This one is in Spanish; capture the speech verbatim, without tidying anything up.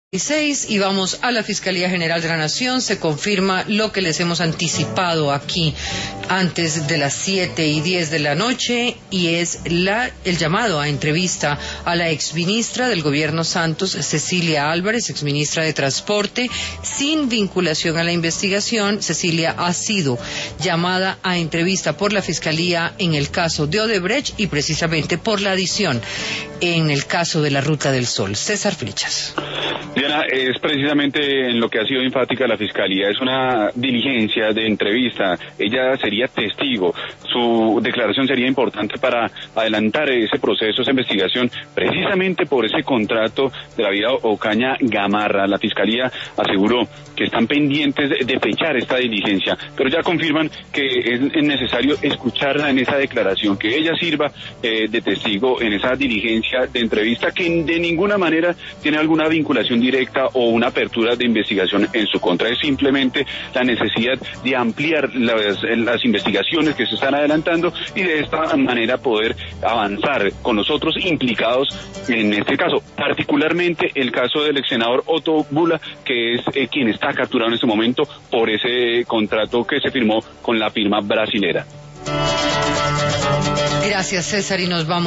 Y vamos a la Fiscalía General de la Nación. Se confirma lo que les hemos anticipado aquí antes de las siete y diez de la noche, y es la, el llamado a entrevista a la exministra del gobierno Santos, Cecilia Álvarez, exministra de Transporte, sin vinculación a la investigación. Cecilia ha sido llamada a entrevista por la Fiscalía en el caso de Odebrecht y precisamente por la adición en el caso de la Ruta del Sol. César Flechas. Diana, es precisamente en lo que ha sido enfática la Fiscalía, es una diligencia de entrevista. Ella sería testigo, su declaración sería importante para adelantar ese proceso, esa investigación, precisamente por ese contrato de la vía Ocaña Gamarra. La Fiscalía aseguró que están pendientes de, de fechar esta diligencia, pero ya confirman que es, es necesario escucharla en esa declaración, que ella sirva eh, de testigo en esa diligencia de entrevista, que de ninguna manera tiene alguna vinculación directa o una apertura de investigación en su contra. Es simplemente la necesidad de ampliar las, las investigaciones que se están adelantando y de esta manera poder avanzar con los otros implicados en este caso, particularmente el caso del ex senador Otto Bula, que es eh, quien está capturado en este momento por ese contrato que se firmó con la firma brasilera. Gracias, César, y nos vamos.